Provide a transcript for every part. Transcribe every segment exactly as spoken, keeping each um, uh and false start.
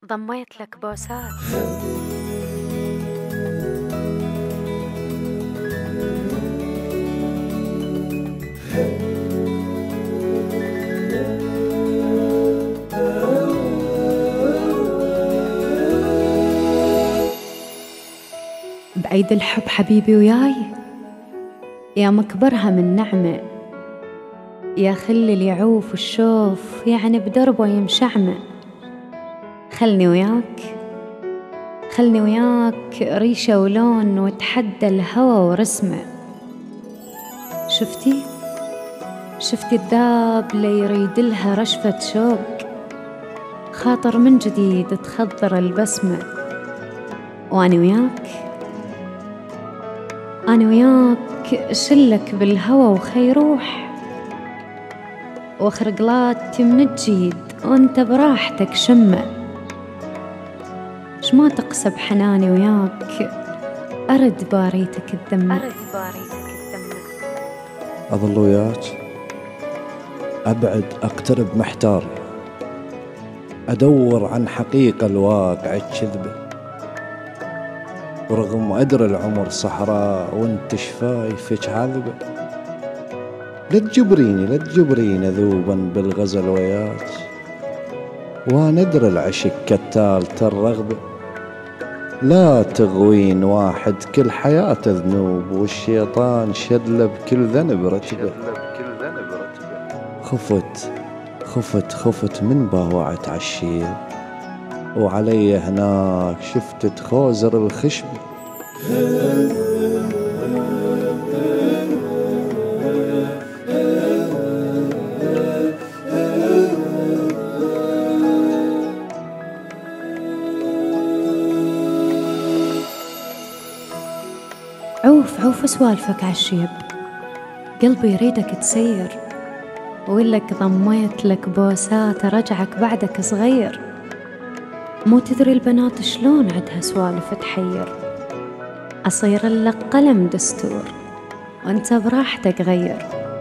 ضميت لك بوسات. بعيد الحب حبيبي وياي، يا مكبرها من نعمة، يا خل اللي يعوف الشوف يعني بدربه يمشعمه. خلني وياك خلني وياك ريشة ولون وتحدى الهوى ورسمه. شفتي شفتي الذاب اللي يريد لها رشفة شوق، خاطر من جديد تخضر البسمة. وأنا وياك أنا وياك شلك بالهوى وخيروح، وخرقلات من الجيد وانت براحتك شمه. شما تقسى بحناني وياك أرد باريتك الدمة. أرد باريتك الدمة. أظل وياك أبعد أقترب محتار، أدور عن حقيقة الواقع الكذبة، ورغم أدري العمر صحراء وانت شفايفك عذبة. لا تجبريني لا تجبريني ذوبا بالغزل وياك، وانا ادري العشق كتالة الرغبة. لا تغوين واحد كل حياته ذنوب، والشيطان شدله بكل ذنب رتبه. خفت خفت خفت من باوعت عالشيب، وعلي هناك شفت تخوزر الخشبة. عوف عوف سوالفك عالشيب، قلبي يريدك تسير، ويلك ضميت لك بوسات رجعك بعدك صغير. مو تدري البنات شلون عدها سوالف تحير، أصير لك قلم دستور وانت براحتك غير.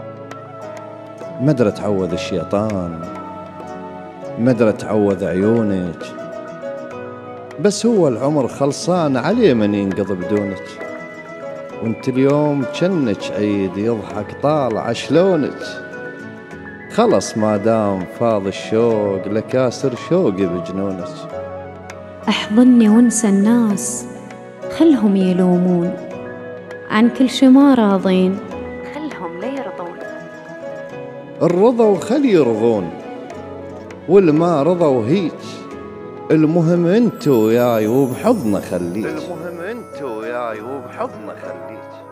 مدري تعوذ الشيطان، مدري تعوذ عيونك، بس هو العمر خلصان عليه من ينقضي بدونك. وانت اليوم جنك عيد يضحك طالع شلونك. خلص ما دام فاض الشوق لكاسر شوقي بجنونك. احضني وانسى الناس خلهم يلومون، عن كل شي ما راضين خلهم لا يرضون. الرضا وخلي يرضون، واللي ما رضوا هيج. المهم انت وياي وبحضنه خليك. المهم انت وياي وبحضنه خليك.